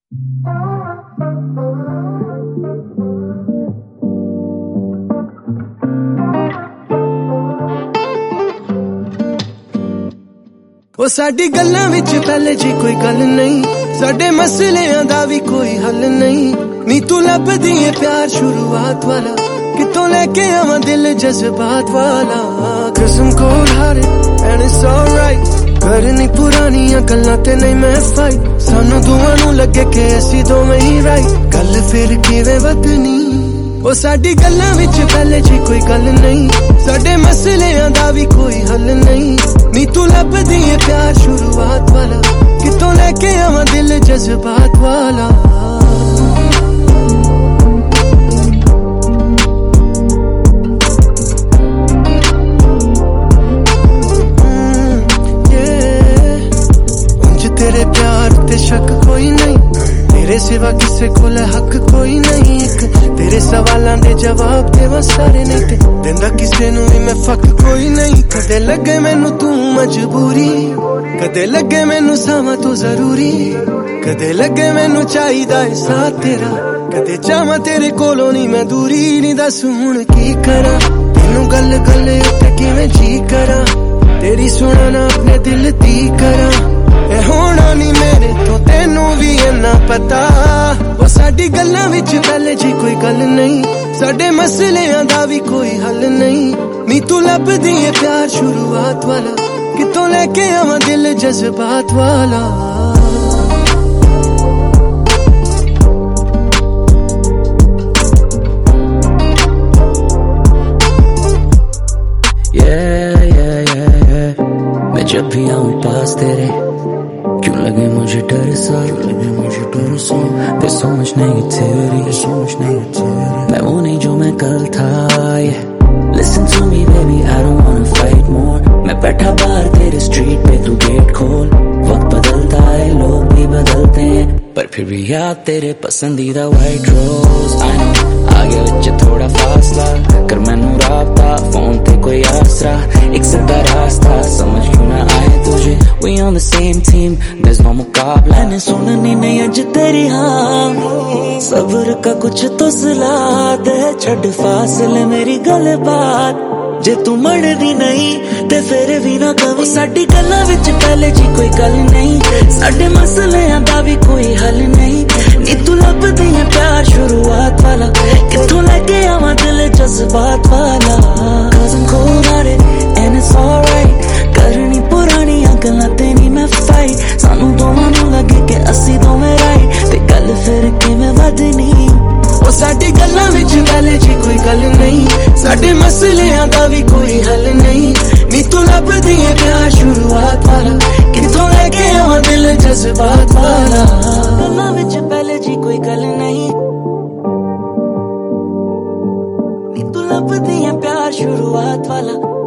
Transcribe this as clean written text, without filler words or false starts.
ओ साडी गल्लां विच पहले जी कोई गल नहीं, साडे मसलियां दा भी कोई हल नहीं। नी तू लभदी है प्यार शुरुआत वाला, कितों लेके आवां दिल जज्बात वाला। कसम को हारे एंड इट्स ऑलराइट, करनी पुरानियां गल्लां ते नहीं मैं फाइट। सानू दोवां नू लगे कि असीं दोवें ही राइट, गल फिर किवें बदनी। ओ साडी गल्लां विच पहले जी कोई गल नहीं, साडे मसलियां दा भी कोई हल नहीं। नी तू लभदी है प्यार शुरुआत वाला, कितों लेके आवां दिल जज्बात वाला। उंज तेरे प्यार ते शक कोई नहीं, तेरे सिवा किसे कोल हक कोई नहीं। तेरे सवालां दे जवाब देवा सारे नहीं, ते देंदा किसे नू भी मैं फक कोई नहीं। कदे लगे मैनू तू मजबूरी, कदे लगे मैनू सावा तू जरूरी, कदे लगे मैनू चाहिदा है साथ तेरा, कदे चाहवां तेरे कोलों नहीं मैं दूरी। नी दस हुण की करा, तेनू गल गल उत्ते किवें जी करा, तेरी सुना ना अपने दिल दी करा। ए होना नी मेरे तो तेनू भी इन्ना पता। ओ साडी गल्लां विच पहले जी कोई गल नहीं, साडे मसलियां दा भी कोई हल नहीं। नी तू लभदी है प्यार शुरुआत वाला, कितों लेके आवां दिल जज्बात वाला। मैं जब भी आऊं पास तेरे, क्यों लगे मुझे डर सा, There's so much negativity, मैं वो नहीं जो मैं कल था। Listen to me baby, I don't wanna fight more। मैं बैठा बाहर तेरे स्ट्रीट पे, तू गेट खोल। वक्त बदलता है, लोग भी बदलते हैं, पर फिर भी याद तेरे पसंदीदा वाइट रोज। I know आगे विच थोड़ा फासला, कर मैनू राबता फोन ते कोई आसरा। एक सीधा रास्ता समझ क्यों ना आए तुझे, We on the same team, there's no मुकाबला। मैंने सुननी नहीं अज तेरी हाँ, सब्र का कुछ तो सिला दे, छड़ फासले मेरी गल बात। जे तू मरदी नहीं ते फिर भी ना कभी। साडी गल्लां विच पहले जी कोई गल नहीं, साडे मसलियां दा भी कोई हल नहीं। नी तू लभदी है प्यार शुरुआत वाला, कितों लेके आवां दिल जज्बात वाला। कसम को हारे एंड इट्स ऑलराइट, करनी पुरानियां गल्लां ते नहीं मैं फाइट। सानू दोवां नू लगे कि असीं दोवें राइट, ते गल फिर किवें बदनी। ओ साडी गल्लां विच पहले जी कोई गल नहीं, साडे मसलियां दा भी कोई हल नहीं। नी तू लभदी है प्यार शुरुआत वाला, कितों लेके आवां दिल जज्बात वाला। गल्लां विच पहले जी कोई गल नहीं, नी तू लभदी है प्यार शुरुआत वाला।